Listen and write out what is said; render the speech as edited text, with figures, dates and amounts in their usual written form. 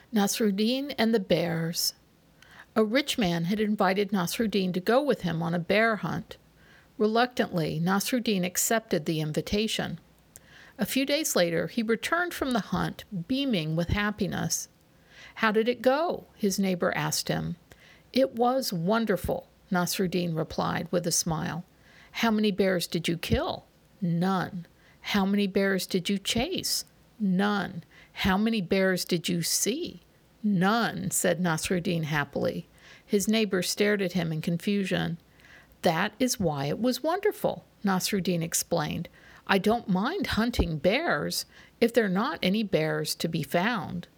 Nasruddin and the Bears. A rich man had invited Nasruddin to go with him on a bear hunt. Reluctantly, Nasruddin accepted the invitation. A few days later, he returned from the hunt, beaming with happiness. "How did it go?" his neighbor asked him. "It was wonderful," Nasruddin replied with a smile. "How many bears did you kill?" "None." "How many bears did you chase?" "None." "How many bears did you see?" "None," said Nasruddin happily. His neighbor stared at him in confusion. "That is why it was wonderful," Nasruddin explained. "I don't mind hunting bears if there are not any bears to be found."